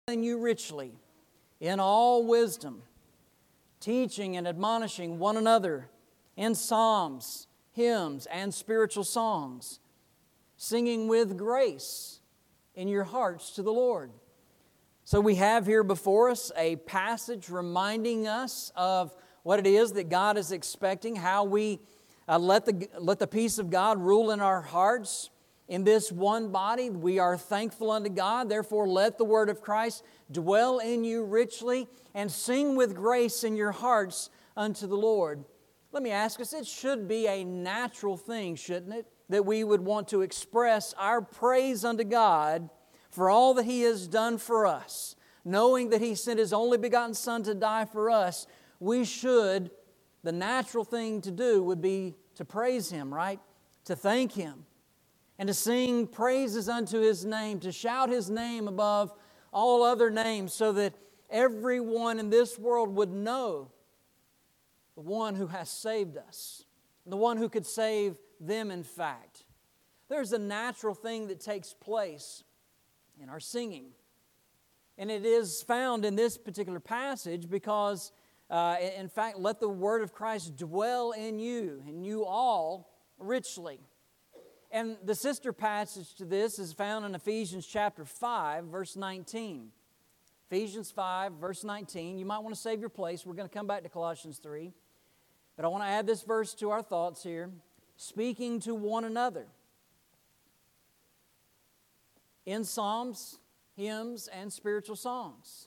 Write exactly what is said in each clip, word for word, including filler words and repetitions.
in you richly in all wisdom, teaching and admonishing one another in psalms, hymns, and spiritual songs, singing with grace in your hearts to the Lord. So we have here before us a passage reminding us of what it is that God is expecting, how we uh, let the, let the peace of God rule in our hearts. In this one body, we are thankful unto God. Therefore, let the word of Christ dwell in you richly and sing with grace in your hearts unto the Lord. Let me ask us, it should be a natural thing, shouldn't it, that we would want to express our praise unto God for all that He has done for us. Knowing that He sent His only begotten Son to die for us, we should, the natural thing to do would be to praise Him, right? To thank Him. And to sing praises unto His name, to shout His name above all other names, so that everyone in this world would know the one who has saved us, the one who could save them, in fact. There's a natural thing that takes place in our singing. And it is found in this particular passage because, uh, in fact, let the word of Christ dwell in you, and you all richly. And the sister passage to this is found in Ephesians chapter five, verse nineteen. Ephesians five, verse nineteen. You might want to save your place. We're going to come back to Colossians three. But I want to add this verse to our thoughts here. Speaking to one another in psalms, hymns, and spiritual songs.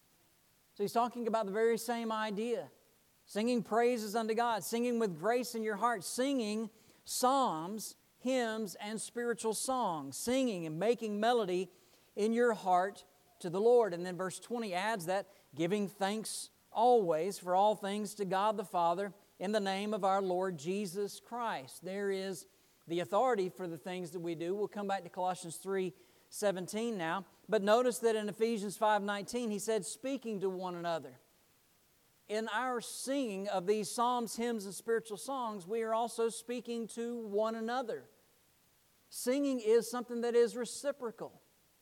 So he's talking about the very same idea. Singing praises unto God, singing with grace in your heart, singing psalms, hymns, and spiritual songs, singing and making melody in your heart to the Lord. And then verse twenty adds that, giving thanks always for all things to God the Father in the name of our Lord Jesus Christ. There is the authority for the things that we do. We'll come back to Colossians three seventeen now. But notice that in Ephesians five nineteen, he said, speaking to one another. In our singing of these psalms, hymns, and spiritual songs, we are also speaking to one another. Singing is something that is reciprocal.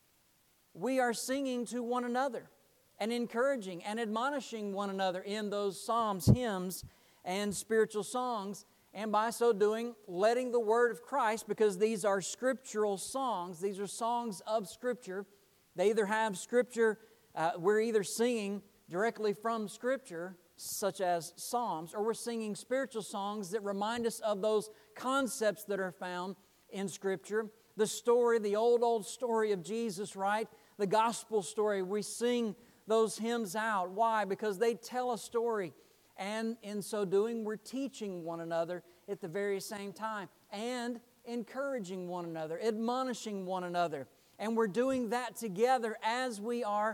We are singing to one another and encouraging and admonishing one another in those psalms, hymns, and spiritual songs. And by so doing, letting the word of Christ, because these are scriptural songs, these are songs of Scripture. They either have Scripture, uh, we're either singing directly from Scripture, such as psalms, or we're singing spiritual songs that remind us of those concepts that are found in Scripture. The story, the old, old story of Jesus, right? The gospel story. We sing those hymns out. Why? Because they tell a story. And in so doing, we're teaching one another at the very same time and encouraging one another, admonishing one another. And we're doing that together as we are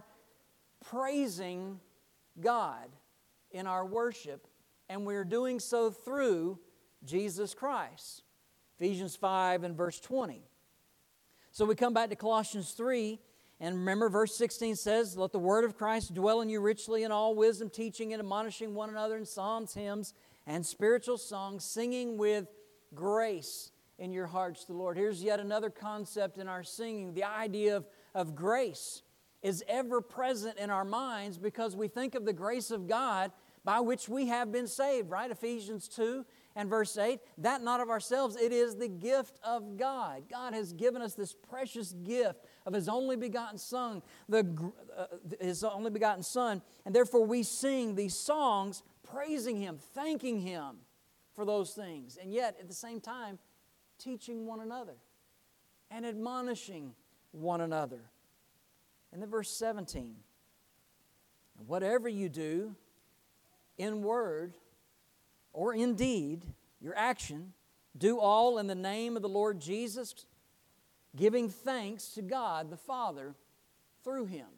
praising God in our worship. And we're doing so through Jesus Christ. Ephesians five and verse twenty. So we come back to Colossians three. And remember, verse sixteen says, let the word of Christ dwell in you richly in all wisdom, teaching and admonishing one another in psalms, hymns, and spiritual songs, singing with grace in your hearts to the Lord. Here's yet another concept in our singing. The idea of, of grace is ever present in our minds because we think of the grace of God by which we have been saved, right? Ephesians two and verse eight, that not of ourselves, it is the gift of God. God has given us this precious gift of His only begotten Son, the, uh, His only begotten Son, and therefore we sing these songs praising Him, thanking Him for those things, and yet at the same time teaching one another and admonishing one another. And then verse seventeen, whatever you do in word or in deed, your action, do all in the name of the Lord Jesus, giving thanks to God the Father through Him.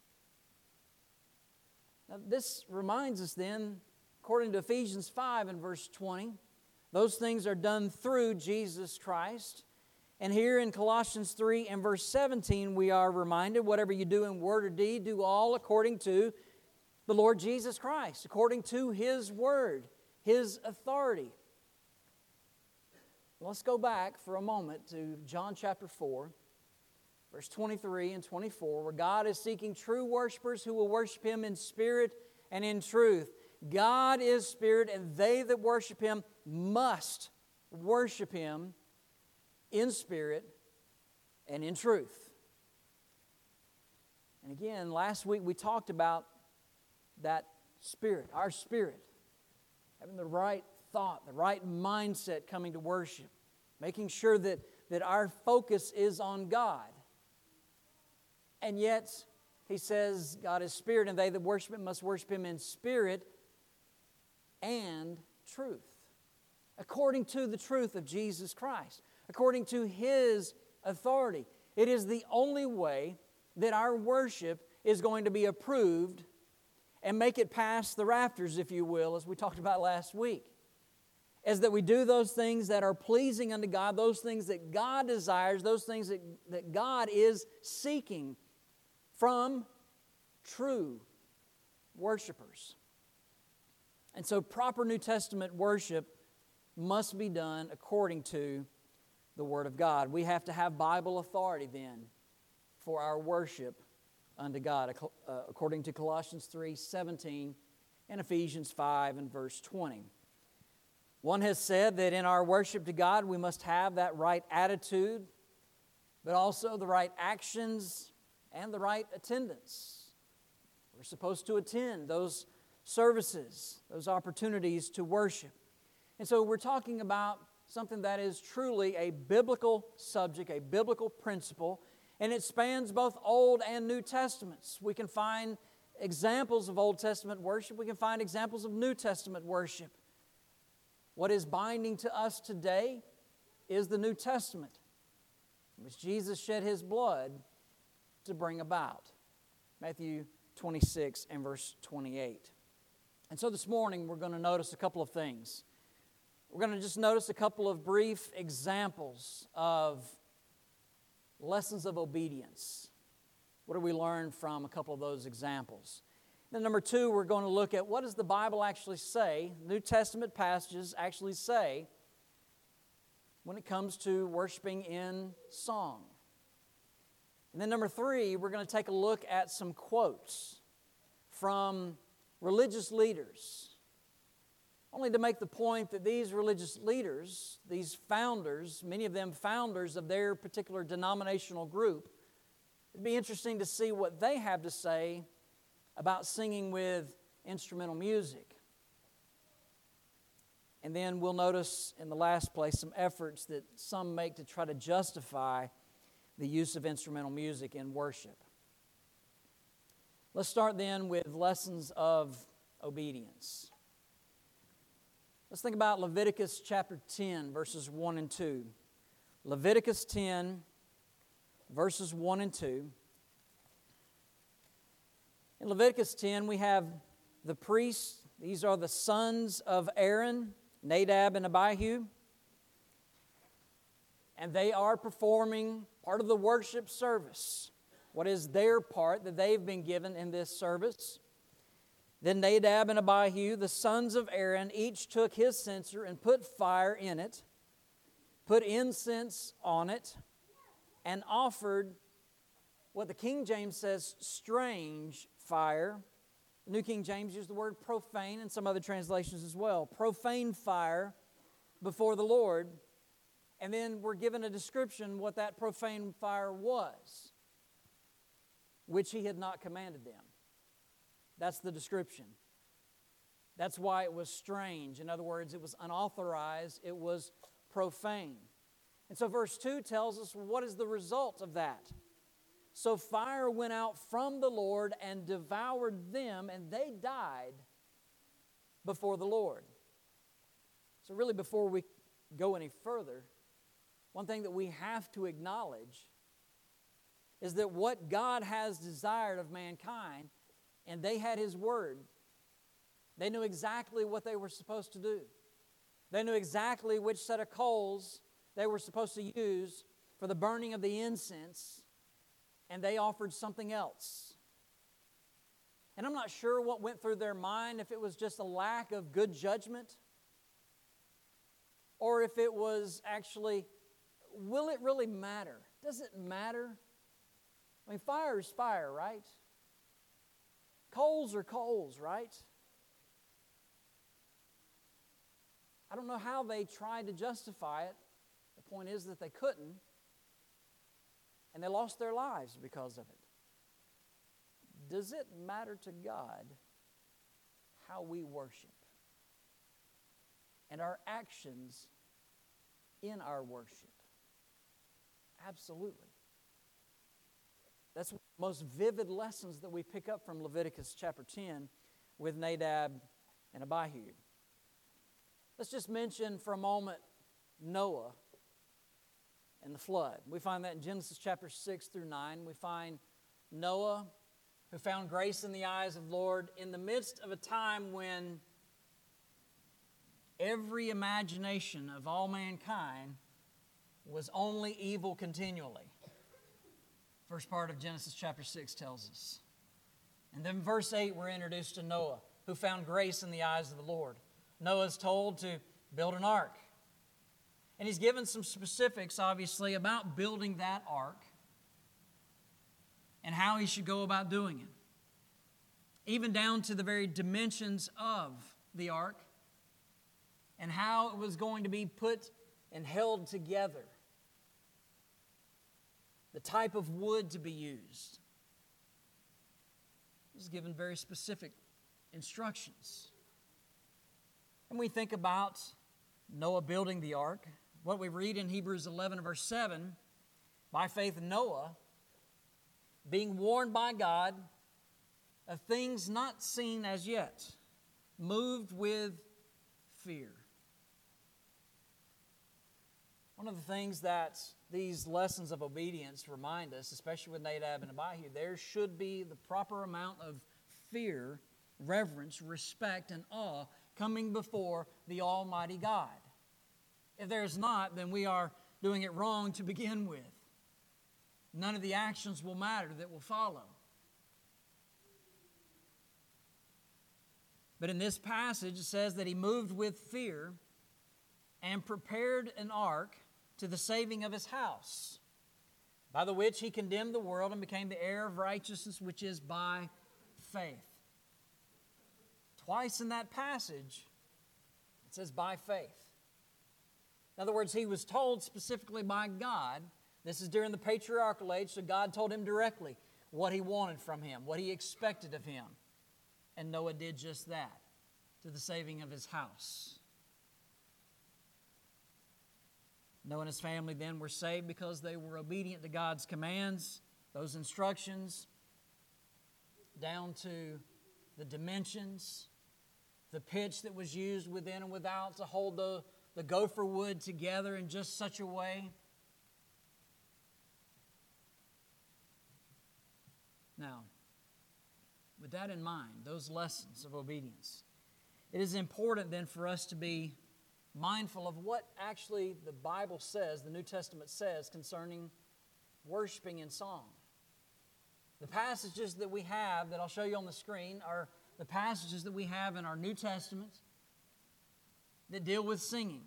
Now, this reminds us then, according to Ephesians five and verse twenty, those things are done through Jesus Christ. And here in Colossians three and verse seventeen, we are reminded, whatever you do in word or deed, do all according to the Lord Jesus Christ, according to His word, His authority. Let's go back for a moment to John chapter four, verse twenty-three and twenty-four, where God is seeking true worshipers who will worship Him in spirit and in truth. God is spirit, and they that worship Him must worship Him in spirit and in truth. And again, last week we talked about that spirit, our spirit, having the right thought, the right mindset coming to worship, making sure that, that our focus is on God. And yet, He says, God is spirit, and they that worship Him must worship Him in spirit and truth, according to the truth of Jesus Christ, according to His authority. It is the only way that our worship is going to be approved and make it past the rafters, if you will, as we talked about last week. As that we do those things that are pleasing unto God, those things that God desires, those things that, that God is seeking from true worshipers. And so proper New Testament worship must be done according to the Word of God. We have to have Bible authority then for our worship unto God, according to Colossians three seventeen and Ephesians five and verse twenty. One has said that in our worship to God we must have that right attitude, but also the right actions and the right attendance. We're supposed to attend those services, those opportunities to worship. And so we're talking about something that is truly a biblical subject, a biblical principle, and it spans both Old and New Testaments. We can find examples of Old Testament worship. We can find examples of New Testament worship. What is binding to us today is the New Testament, which Jesus shed His blood to bring about. Matthew twenty-six and verse twenty-eight. And so this morning we're going to notice a couple of things. We're going to just notice a couple of brief examples of lessons of obedience. What do we learn from a couple of those examples? Then number two, we're going to look at what does the Bible actually say, New Testament passages actually say when it comes to worshiping in song. And then number three, we're going to take a look at some quotes from religious leaders, only to make the point that these religious leaders, these founders, many of them founders of their particular denominational group, it'd be interesting to see what they have to say about singing with instrumental music. And then we'll notice in the last place some efforts that some make to try to justify the use of instrumental music in worship. Let's start then with lessons of obedience. Let's think about Leviticus chapter ten, verses one and two. Leviticus ten, verses one and two. In Leviticus ten, we have the priests. These are the sons of Aaron, Nadab and Abihu. And they are performing part of the worship service. What is their part that they've been given in this service? Then Nadab and Abihu, the sons of Aaron, each took his censer and put fire in it, put incense on it, and offered what the King James says, strange fire. The New King James used the word profane, and some other translations as well. Profane fire before the Lord. And then we're given a description what that profane fire was, which He had not commanded them. That's the description. That's why it was strange. In other words, it was unauthorized. It was profane. And so verse two tells us what is the result of that. So fire went out from the Lord and devoured them, and they died before the Lord. So really, before we go any further, one thing that we have to acknowledge is that what God has desired of mankind, and they had His word, they knew exactly what they were supposed to do. They knew exactly which set of coals they were supposed to use for the burning of the incense, and they offered something else. And I'm not sure what went through their mind, if it was just a lack of good judgment, or if it was actually, will it really matter? Does it matter I mean, fire is fire, right? Coals are coals, right? I don't know how they tried to justify it. The point is that they couldn't, and they lost their lives because of it. Does it matter to God how we worship and our actions in our worship? Absolutely. That's one of the most vivid lessons that we pick up from Leviticus chapter ten with Nadab and Abihu. Let's just mention for a moment Noah and the flood. We find that in Genesis chapter six through nine. We find Noah, who found grace in the eyes of the Lord in the midst of a time when every imagination of all mankind was only evil continually. First part of Genesis chapter six tells us. And then verse eight, we're introduced to Noah, who found grace in the eyes of the Lord. Noah is told to build an ark. And he's given some specifics, obviously, about building that ark and how he should go about doing it. Even down to the very dimensions of the ark and how it was going to be put and held together. The type of wood to be used. He was given very specific instructions. And we think about Noah building the ark. What we read in Hebrews eleven verse seven, by faith Noah, being warned by God of things not seen as yet, moved with fear. One of the things that these lessons of obedience remind us, especially with Nadab and Abihu, there should be the proper amount of fear, reverence, respect, and awe coming before the Almighty God. If there is not, then we are doing it wrong to begin with. None of the actions will matter that will follow. But in this passage, it says that he moved with fear and prepared an ark to the saving of his house, by the which he condemned the world and became the heir of righteousness, which is by faith. Twice in that passage, it says by faith. In other words, he was told specifically by God, this is during the patriarchal age, so God told him directly what he wanted from him, what he expected of him. And Noah did just that, to the saving of his house. Noah and his family then were saved because they were obedient to God's commands, those instructions, down to the dimensions, the pitch that was used within and without to hold the, the gopher wood together in just such a way. Now, with that in mind, those lessons of obedience, it is important then for us to be mindful of what actually the Bible says, the New Testament says, concerning worshiping in song. The passages that we have, that I'll show you on the screen, are the passages that we have in our New Testament that deal with singing.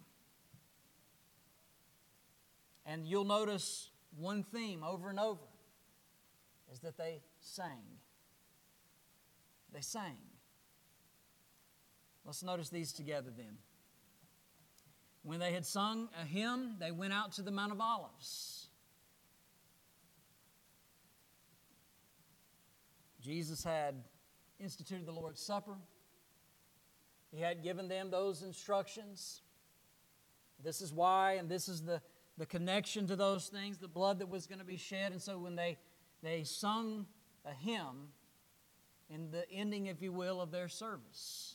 And you'll notice one theme over and over, is that they sang. They sang. Let's notice these together then. When they had sung a hymn, they went out to the Mount of Olives. Jesus had instituted the Lord's Supper. He had given them those instructions. This is why, and this is the, the connection to those things, the blood that was going to be shed. And so when they, they sung a hymn in the ending, if you will, of their service,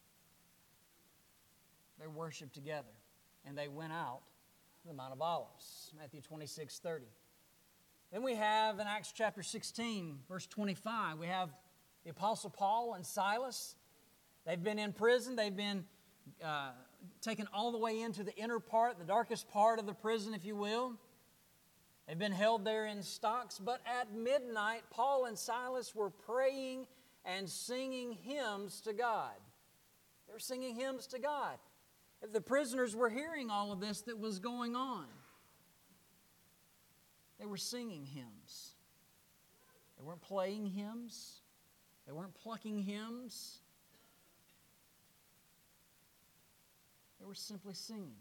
they worshiped together. And they went out to the Mount of Olives, Matthew twenty-six thirty. Then we have in Acts chapter sixteen, verse twenty-five, we have the Apostle Paul and Silas. They've been in prison. They've been uh, taken all the way into the inner part, the darkest part of the prison, if you will. They've been held there in stocks. But at midnight, Paul and Silas were praying and singing hymns to God. They were singing hymns to God. If the prisoners were hearing all of this that was going on, they were singing hymns. They weren't playing hymns. They weren't plucking hymns. They were simply singing.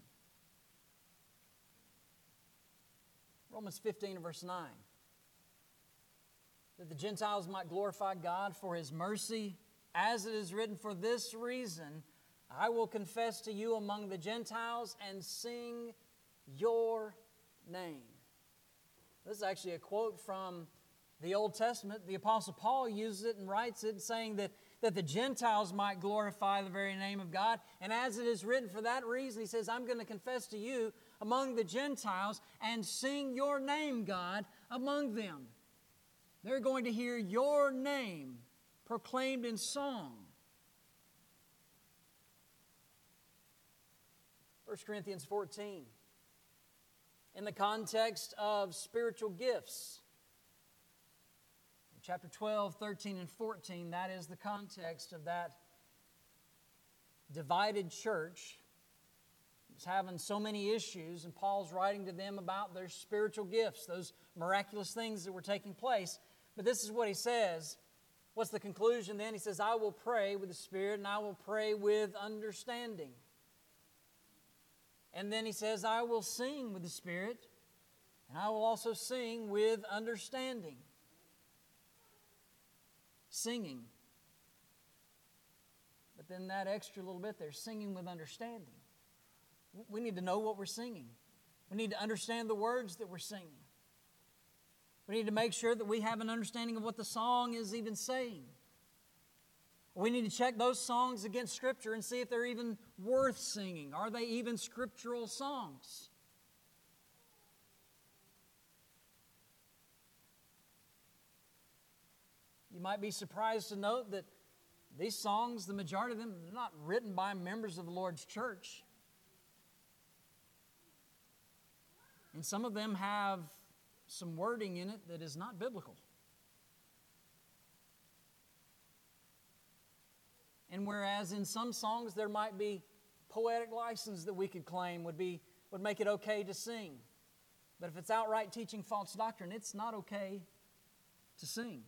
Romans fifteen and verse nine. That the Gentiles might glorify God for His mercy, as it is written, for this reason I will confess to you among the Gentiles and sing your name. This is actually a quote from the Old Testament. The Apostle Paul uses it and writes it, saying that, that the Gentiles might glorify the very name of God. And as it is written, for that reason, he says, I'm going to confess to you among the Gentiles and sing your name, God, among them. They're going to hear your name proclaimed in song. First Corinthians fourteen. In the context of spiritual gifts. Chapter twelve, thirteen, and fourteen, that is the context of that divided church. It's having so many issues, and Paul's writing to them about their spiritual gifts, those miraculous things that were taking place. But this is what he says. What's the conclusion then? He says, I will pray with the Spirit, and I will pray with understanding. And then he says, I will sing with the Spirit, and I will also sing with understanding. Singing. But then that extra little bit there, singing with understanding. We need to know what we're singing. We need to understand the words that we're singing. We need to make sure that we have an understanding of what the song is even saying. We need to check those songs against Scripture and see if they're even worth singing. Are they even scriptural songs? You might be surprised to note that these songs, the majority of them, are not written by members of the Lord's church. And some of them have some wording in it that is not biblical. And whereas in some songs there might be poetic license that we could claim would be would make it okay to sing. But if it's outright teaching false doctrine, it's not okay to sing.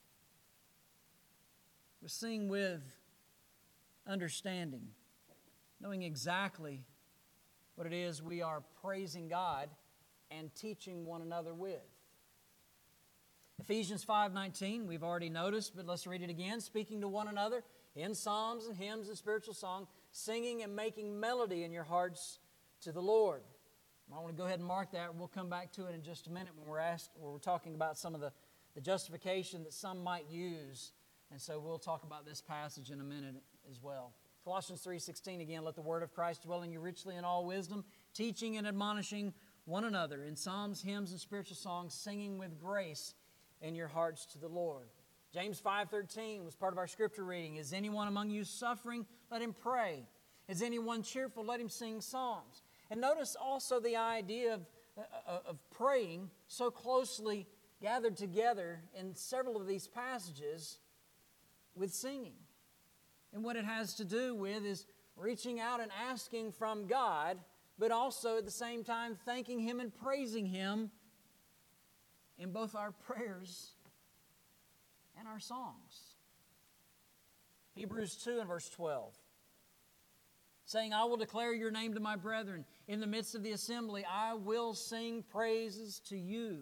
We sing with understanding, knowing exactly what it is we are praising God and teaching one another with. Ephesians five nineteen, we've already noticed, but let's read it again. Speaking to one another in psalms and hymns and spiritual song, singing and making melody in your hearts to the Lord. I want to go ahead and mark that. We'll come back to it in just a minute when we're asked, when we're talking about some of the, the justification that some might use. And so we'll talk about this passage in a minute as well. Colossians three sixteen again, let the word of Christ dwell in you richly in all wisdom, teaching and admonishing one another in psalms, hymns, and spiritual songs, singing with grace in your hearts to the Lord. James five thirteen was part of our scripture reading. Is anyone among you suffering? Let him pray. Is anyone cheerful? Let him sing psalms. And notice also the idea of, of praying so closely gathered together in several of these passages with singing. And what it has to do with is reaching out and asking from God, but also at the same time thanking Him and praising Him in both our prayers and our songs. Hebrews two and verse twelve. Saying, I will declare your name to my brethren. In the midst of the assembly, I will sing praises to you.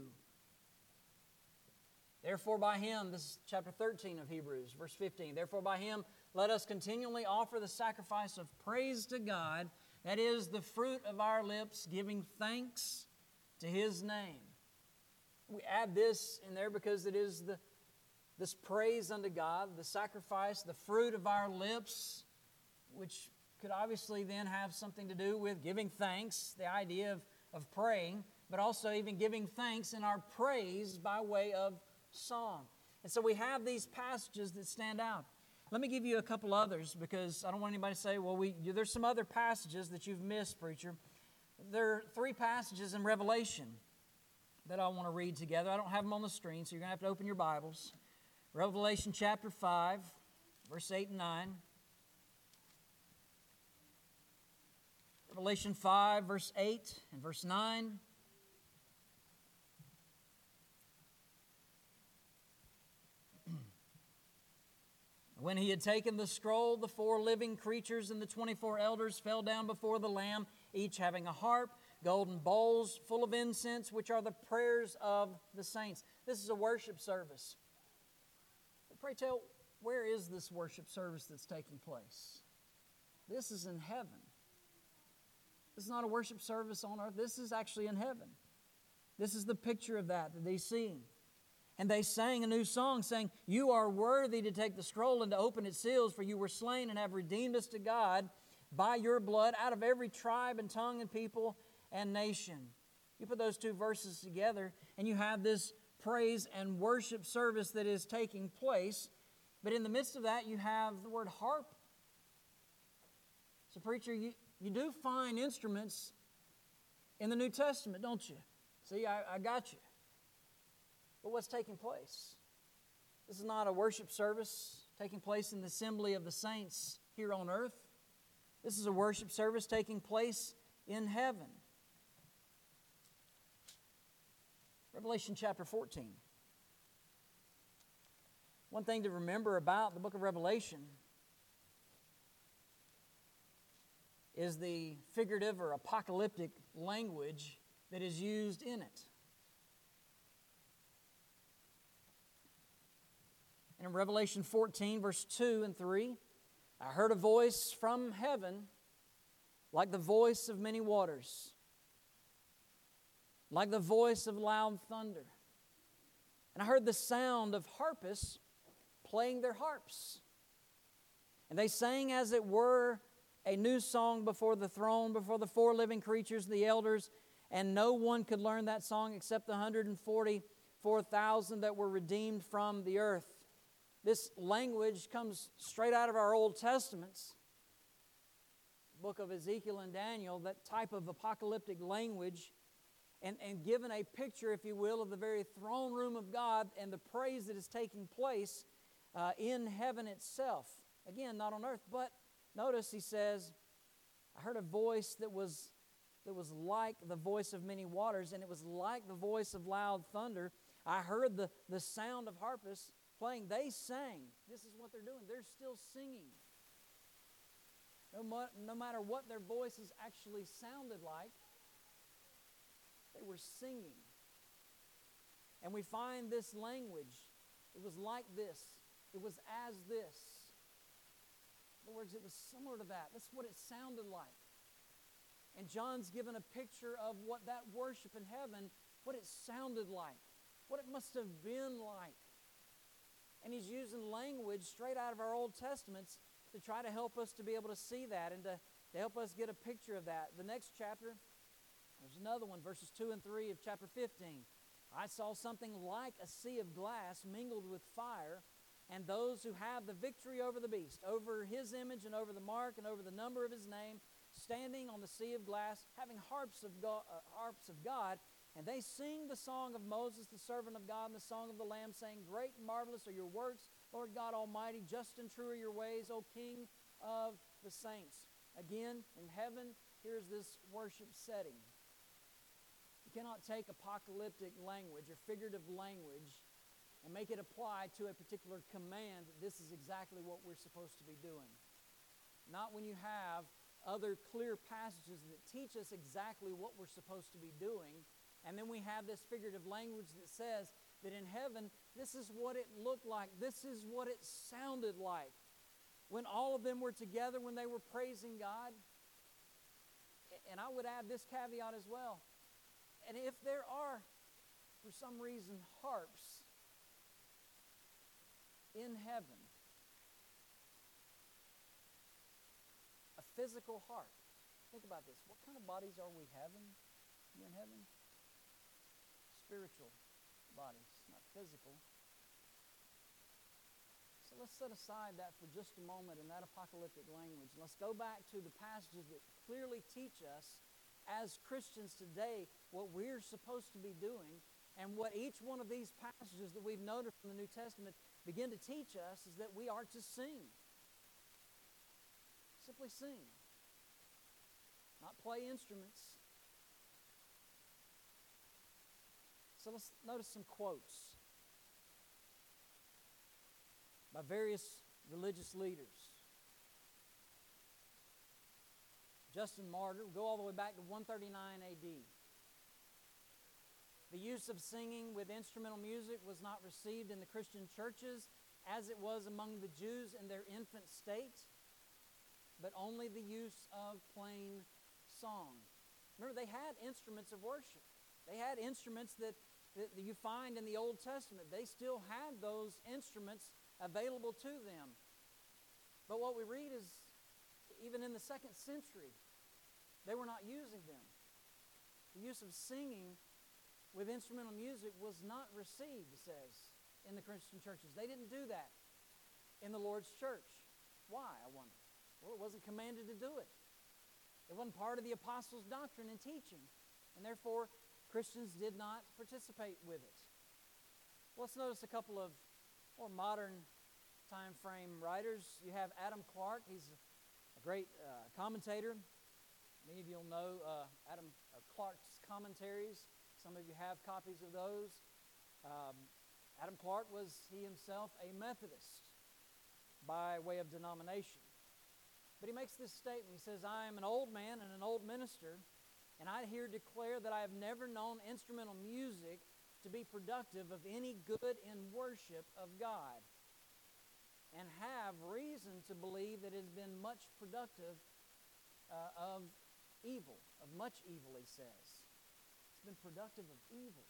Therefore by Him, this is chapter thirteen of Hebrews, verse fifteen. Therefore by Him, let us continually offer the sacrifice of praise to God, that is the fruit of our lips, giving thanks to His name. We add this in there because it is the this praise unto God, the sacrifice, the fruit of our lips, which could obviously then have something to do with giving thanks, the idea of, of praying, but also even giving thanks in our praise by way of song. And so we have these passages that stand out. Let me give you a couple others because I don't want anybody to say, well, we, there's some other passages that you've missed, preacher. There are three passages in Revelation that I want to read together. I don't have them on the screen, so you're going to have to open your Bibles. Revelation chapter five, verse eight and nine. Revelation five, verse eight and verse nine. When he had taken the scroll, the four living creatures and the twenty-four elders fell down before the Lamb, each having a harp, golden bowls full of incense, which are the prayers of the saints. This is a worship service. But pray tell, where is this worship service that's taking place? This is in heaven. This is not a worship service on earth. This is actually in heaven. This is the picture of that that they see. And they sang a new song, saying, "You are worthy to take the scroll and to open its seals, for you were slain and have redeemed us to God by your blood out of every tribe and tongue and people and nation." You put those two verses together, and you have this praise and worship service that is taking place. But in the midst of that, you have the word harp. So, preacher, you, you do find instruments in the New Testament, don't you? See, I, I got you. But what's taking place? This is not a worship service taking place in the assembly of the saints here on earth. This is a worship service taking place in heaven. Revelation chapter fourteen. One thing to remember about the book of Revelation is the figurative or apocalyptic language that is used in it. And in Revelation fourteen, verse two and three, I heard a voice from heaven like the voice of many waters, like the voice of loud thunder. And I heard the sound of harpists playing their harps. And they sang as it were a new song before the throne, before the four living creatures, the elders, and no one could learn that song except the one hundred forty-four thousand that were redeemed from the earth. This language comes straight out of our Old Testaments, book of Ezekiel and Daniel, that type of apocalyptic language, and, and given a picture, if you will, of the very throne room of God and the praise that is taking place uh, in heaven itself. Again, not on earth, but notice he says, I heard a voice that was, that was like the voice of many waters, and it was like the voice of loud thunder. I heard the, the sound of harpists playing. They sang. This is what they're doing. They're still singing. No, mo- no matter what their voices actually sounded like, they were singing. And we find this language. It was like this. It was as this. In other words, it was similar to that. That's what it sounded like. And John's given a picture of what that worship in heaven, what it sounded like, what it must have been like. And he's using language straight out of our Old Testaments to try to help us to be able to see that and to, to help us get a picture of that. The next chapter, there's another one, verses two and three of chapter fifteen. I saw something like a sea of glass mingled with fire, and those who have the victory over the beast, over his image and over the mark and over the number of his name, standing on the sea of glass, having harps of God, uh, harps of God, and they sing the song of Moses, the servant of God, and the song of the Lamb, saying, Great and marvelous are your works, Lord God Almighty, just and true are your ways, O King of the saints. Again, in heaven, here's this worship setting. You cannot take apocalyptic language or figurative language and make it apply to a particular command. This is exactly what we're supposed to be doing. Not when you have other clear passages that teach us exactly what we're supposed to be doing, and then we have this figurative language that says that in heaven, this is what it looked like. This is what it sounded like. When all of them were together, when they were praising God. And I would add this caveat as well. And if there are, for some reason, harps in heaven, a physical harp. Think about this. What kind of bodies are we having here in heaven? Spiritual bodies, not physical. So let's set aside that for just a moment in that apocalyptic language. Let's go back to the passages that clearly teach us as Christians today what we're supposed to be doing, and what each one of these passages that we've noted from the New Testament begin to teach us is that we are to sing. Simply sing. Not play instruments. So let's notice some quotes by various religious leaders. Justin Martyr, go all the way back to one thirty-nine A D. The use of singing with instrumental music was not received in the Christian churches as it was among the Jews in their infant state, but only the use of plain song. Remember, they had instruments of worship. They had instruments that, that you find in the Old Testament. They still had those instruments available to them. But what we read is, even in the second century, they were not using them. The use of singing with instrumental music was not received, it says, in the Christian churches. They didn't do that in the Lord's church. Why, I wonder? Well, it wasn't commanded to do it. It wasn't part of the apostles' doctrine and teaching, and therefore Christians did not participate with it. Well, let's notice a couple of more modern time frame writers. You have Adam Clarke. He's a great uh, commentator. Many of you will know uh, Adam uh, Clarke's commentaries. Some of you have copies of those. Um, Adam Clarke was, he himself, a Methodist by way of denomination. But he makes this statement. He says, I am an old man and an old minister, and I here declare that I have never known instrumental music to be productive of any good in worship of God, and have reason to believe that it has been much productive uh, of evil, of much evil, he says. It's been productive of evil,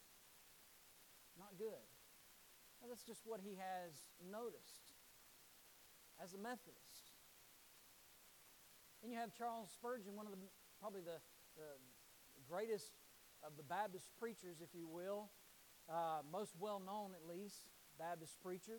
not good. Now, that's just what he has noticed as a Methodist. Then you have Charles Spurgeon, one of the, probably the, the greatest of the Baptist preachers, if you will, uh, most well-known at least, Baptist preacher.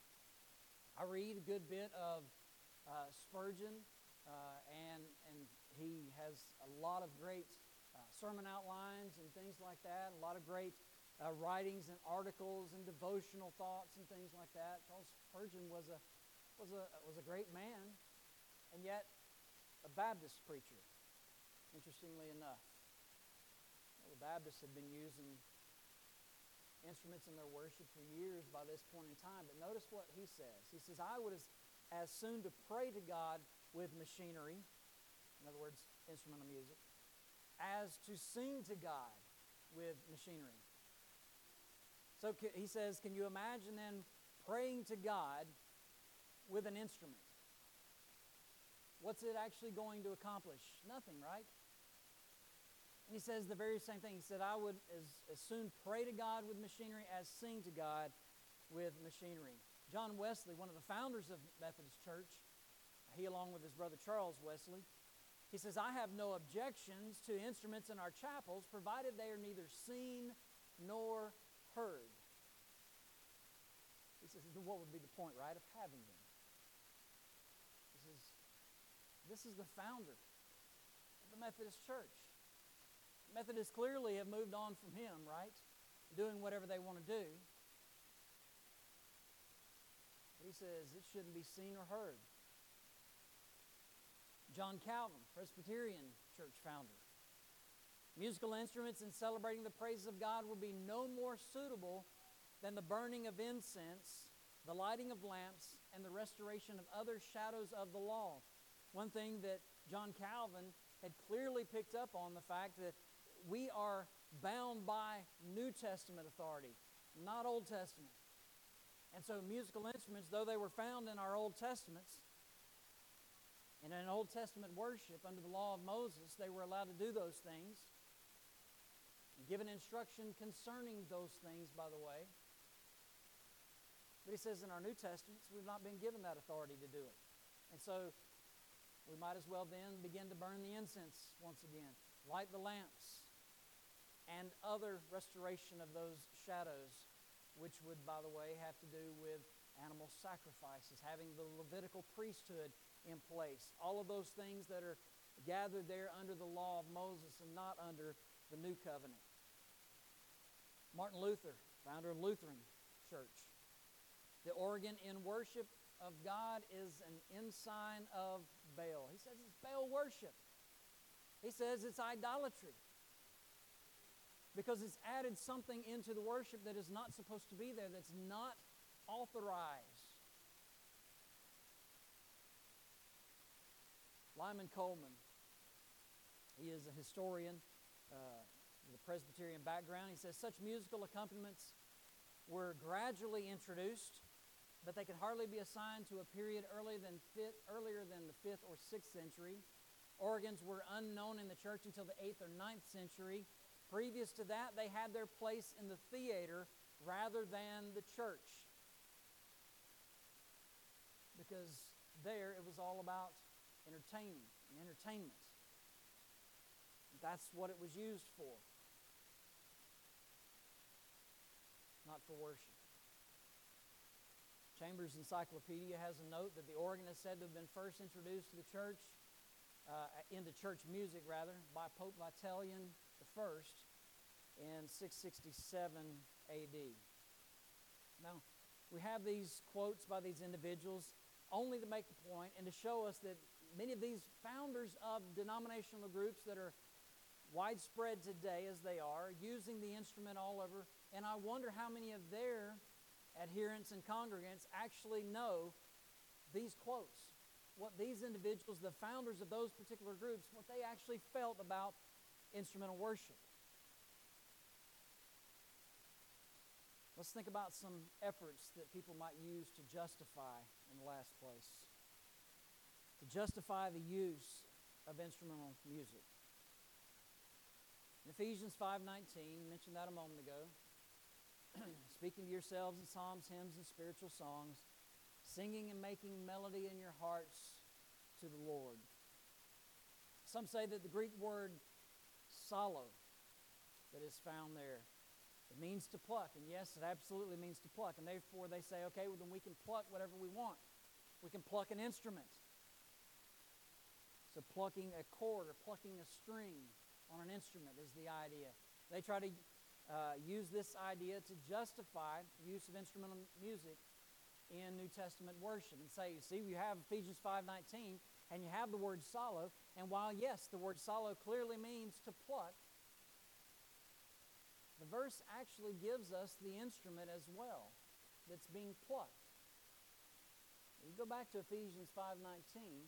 I read a good bit of uh, Spurgeon, uh, and, and he has a lot of great uh, sermon outlines and things like that, a lot of great uh, writings and articles and devotional thoughts and things like that. Charles Spurgeon was a, was a, was a great man, and yet a Baptist preacher, interestingly enough. Well, the Baptists had been using instruments in their worship for years by this point in time. But notice what he says. He says, I would as, as soon to pray to God with machinery, in other words, instrumental music, as to sing to God with machinery. So he says, can you imagine then praying to God with an instrument? What's it actually going to accomplish? Nothing, right? And he says the very same thing. He said, I would as, as soon pray to God with machinery as sing to God with machinery. John Wesley, one of the founders of Methodist Church, he along with his brother Charles Wesley, he says, I have no objections to instruments in our chapels, provided they are neither seen nor heard. He says, what would be the point, right, of having them? This is, this is the founder of the Methodist Church. Methodists clearly have moved on from him, right? Doing whatever they want to do. But he says it shouldn't be seen or heard. John Calvin, Presbyterian church founder. Musical instruments in celebrating the praises of God will be no more suitable than the burning of incense, the lighting of lamps, and the restoration of other shadows of the law. One thing that John Calvin had clearly picked up on, the fact that we are bound by New Testament authority, not Old Testament. And so musical instruments, though they were found in our Old Testaments, and in Old Testament worship under the law of Moses, they were allowed to do those things, given instruction concerning those things, by the way. But he says in our New Testaments, we've not been given that authority to do it. And so we might as well then begin to burn the incense once again, light the lamps, and other restoration of those shadows, which would, by the way, have to do with animal sacrifices, having the Levitical priesthood in place. All of those things that are gathered there under the law of Moses and not under the New Covenant. Martin Luther, founder of Lutheran Church. The organ in worship of God is an ensign of Baal. He says it's Baal worship. He says it's idolatry, because it's added something into the worship that is not supposed to be there, that's not authorized. Lyman Coleman, he is a historian uh, with a Presbyterian background. He says, such musical accompaniments were gradually introduced, but they could hardly be assigned to a period earlier than, fifth, earlier than the fifth or sixth century. Organs were unknown in the church until the eighth or ninth century. Previous to that, they had their place in the theater rather than the church, because there it was all about entertaining and entertainment. That's what it was used for, not for worship. Chambers Encyclopedia has a note that the organ is said to have been first introduced to the church, uh, into church music rather, by Pope Vitalian the First in six sixty-seven A D. Now, we have these quotes by these individuals only to make the point and to show us that many of these founders of denominational groups that are widespread today as they are, using the instrument all over, and I wonder how many of their adherents and congregants actually know these quotes, what these individuals, the founders of those particular groups, what they actually felt about instrumental worship. Let's think about some efforts that people might use to justify in the last place. To justify the use of instrumental music. In Ephesians five nineteen, mentioned that a moment ago, speaking to yourselves in psalms, hymns, and spiritual songs, singing and making melody in your hearts to the Lord. Some say that the Greek word psallo that is found there, it means to pluck, and yes, it absolutely means to pluck. And therefore they say, okay, well then we can pluck whatever we want. We can pluck an instrument. So plucking a chord or plucking a string on an instrument is the idea. They try to uh, use this idea to justify the use of instrumental music in New Testament worship and say, you see, you have Ephesians five nineteen, and you have the word psallo, and while, yes, the word psallo clearly means to pluck, the verse actually gives us the instrument as well that's being plucked. You go back to Ephesians five nineteen,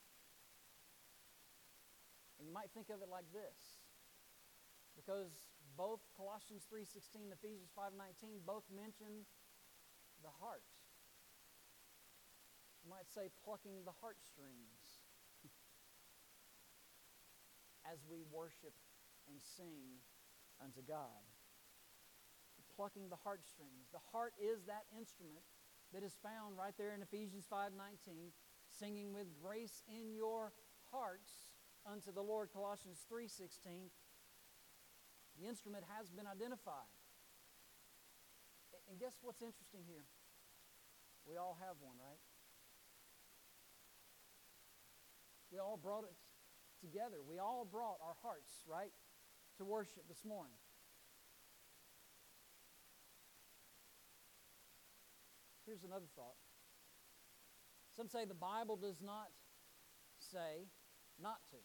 and you might think of it like this. Because both Colossians three sixteen and Ephesians five nineteen both mention the heart. You might say plucking the heartstrings as we worship and sing unto God. Plucking the heartstrings. The heart is that instrument that is found right there in Ephesians five nineteen, singing with grace in your hearts unto the Lord, Colossians three sixteen. The instrument has been identified. And guess what's interesting here? We all have one, right? We all brought it together. We all brought our hearts, right, to worship this morning. Here's another thought. Some say the Bible does not say not to.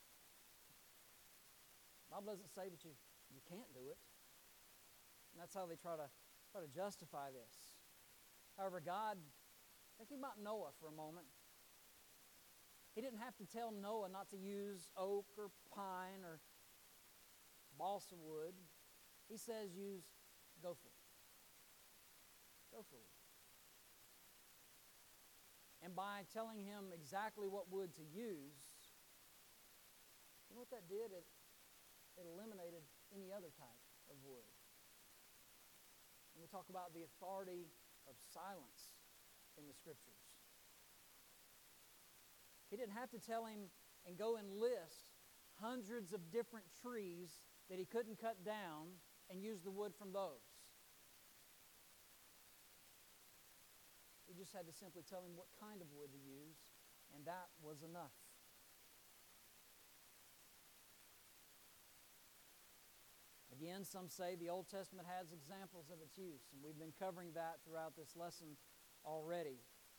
The Bible doesn't say that you, you can't do it. And that's how they try to try to justify this. However, God, thinking about Noah for a moment, He didn't have to tell Noah not to use oak or pine or balsa wood. He says use gopher. Gopher wood. And by telling him exactly what wood to use, you know what that did? It, it eliminated any other type of wood. And we talk about the authority of silence in the Scriptures. He didn't have to tell him and go and list hundreds of different trees that he couldn't cut down and use the wood from those. He just had to simply tell him what kind of wood to use, and that was enough. Again, some say the Old Testament has examples of its use, and we've been covering that throughout this lesson already.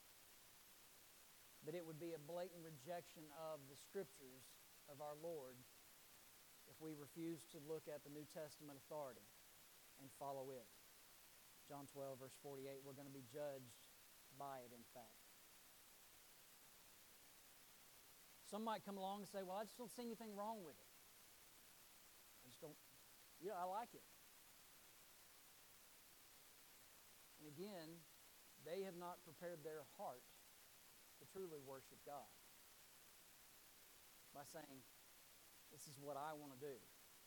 But it would be a blatant rejection of the Scriptures of our Lord if we refuse to look at the New Testament authority and follow it. John twelve, verse forty-eight, we're going to be judged by it, in fact. Some might come along and say, well, I just don't see anything wrong with it. I just don't, yeah, I like it. And again, they have not prepared their heart to truly worship God by saying, this is what I want to do.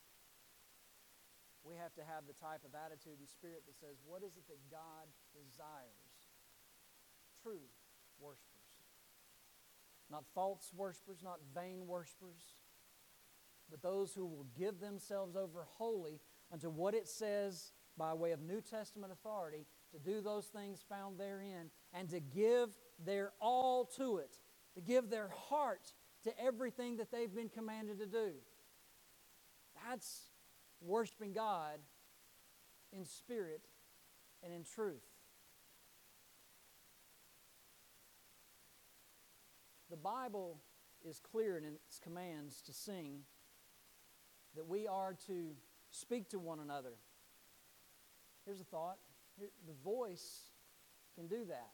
We have to have the type of attitude and spirit that says, what is it that God desires? True worshipers. Not false worshipers, not vain worshipers, but those who will give themselves over wholly unto what it says by way of New Testament authority, to do those things found therein, and to give their all to it, to give their heart to everything that they've been commanded to do. That's worshiping God in spirit and in truth. The Bible is clear in its commands to sing that we are to speak to one another. Here's a thought. Here, the voice can do that.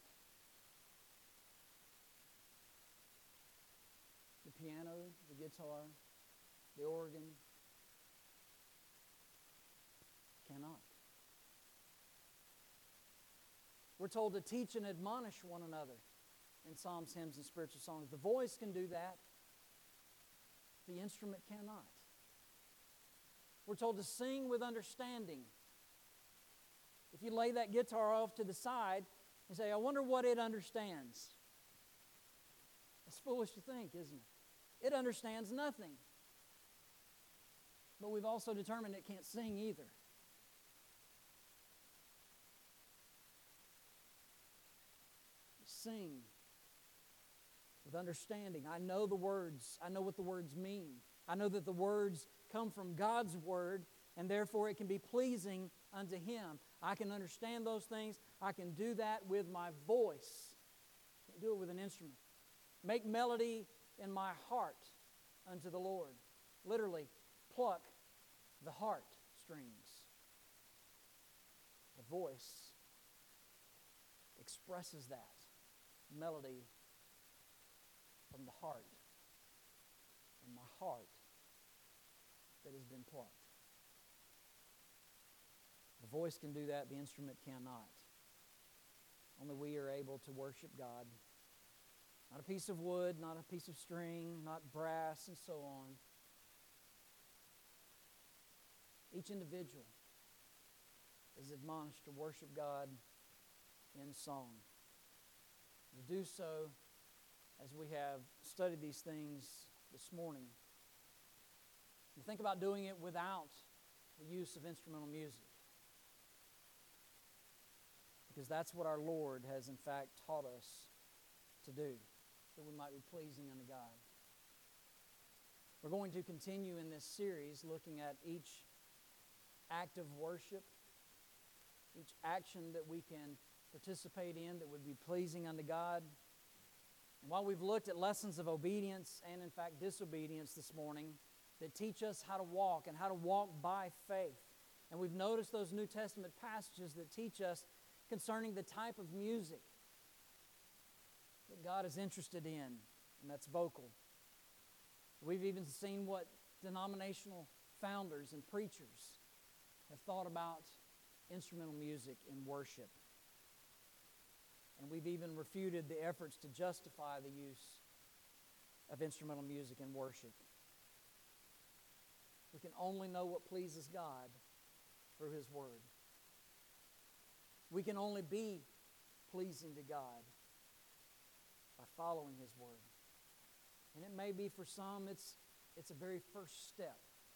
The piano, the guitar, the organ cannot. We're told to teach and admonish one another in psalms, hymns, and spiritual songs. The voice can do that. The instrument cannot. We're told to sing with understanding. If you lay that guitar off to the side and say, I wonder what it understands. It's foolish to think, isn't it? It understands nothing. But we've also determined it can't sing either. Sing with understanding. I know the words. I know what the words mean. I know that the words come from God's Word, and therefore it can be pleasing unto Him. I can understand those things. I can do that with my voice. I can't do it with an instrument. Make melody in my heart unto the Lord. Literally, pluck the heart strings. The voice expresses that melody from the heart, from my heart that has been plucked. The voice can do that, the instrument cannot. Only we are able to worship God. Not a piece of wood, not a piece of string, not brass, and so on. Each individual is admonished to worship God in song. To do so, as we have studied these things this morning, you think about doing it without the use of instrumental music. Because that's what our Lord has in fact taught us to do, that we might be pleasing unto God. We're going to continue in this series looking at each act of worship, each action that we can participate in that would be pleasing unto God. And while we've looked at lessons of obedience and in fact disobedience this morning that teach us how to walk and how to walk by faith, and we've noticed those New Testament passages that teach us concerning the type of music that God is interested in, and that's vocal. We've even seen what denominational founders and preachers have thought about instrumental music in worship. And we've even refuted the efforts to justify the use of instrumental music in worship. We can only know what pleases God through His Word. We can only be pleasing to God by following His Word. And it may be for some, it's, it's a very first step.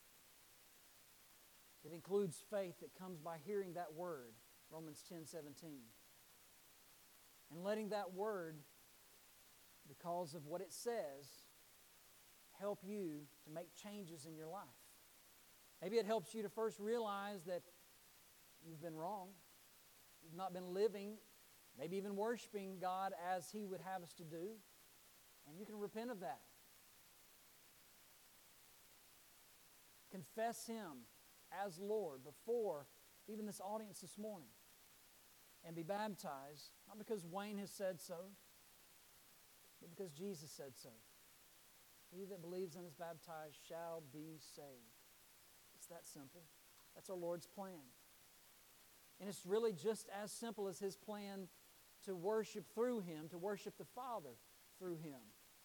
It includes faith that comes by hearing that Word, Romans ten seventeen. And letting that Word, because of what it says, help you to make changes in your life. Maybe it helps you to first realize that you've been wrong. You've not been living, maybe even worshiping God as He would have us to do. And you can repent of that. Confess Him as Lord before even this audience this morning. And be baptized, not because Wayne has said so, but because Jesus said so. He that believes and is baptized shall be saved. It's that simple. That's our Lord's plan. And it's really just as simple as His plan to worship through Him, to worship the Father through Him.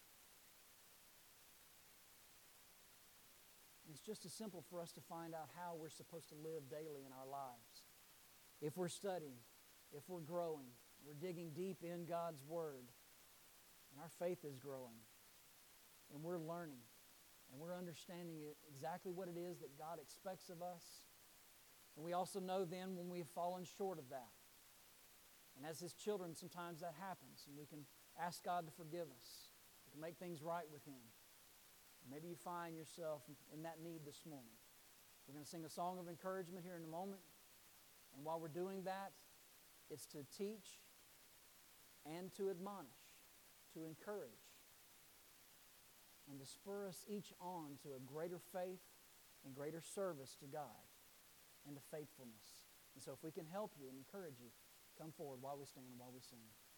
And it's just as simple for us to find out how we're supposed to live daily in our lives. If we're studying, if we're growing, we're digging deep in God's Word, and our faith is growing, and we're learning, and we're understanding exactly what it is that God expects of us. And we also know then when we've fallen short of that. And as His children, sometimes that happens, and we can ask God to forgive us. We can make things right with Him. Maybe you find yourself in that need this morning. We're going to sing a song of encouragement here in a moment. And while we're doing that, it's to teach and to admonish, to encourage, and to spur us each on to a greater faith and greater service to God and to faithfulness. And so if we can help you and encourage you, come forward while we stand and while we sing.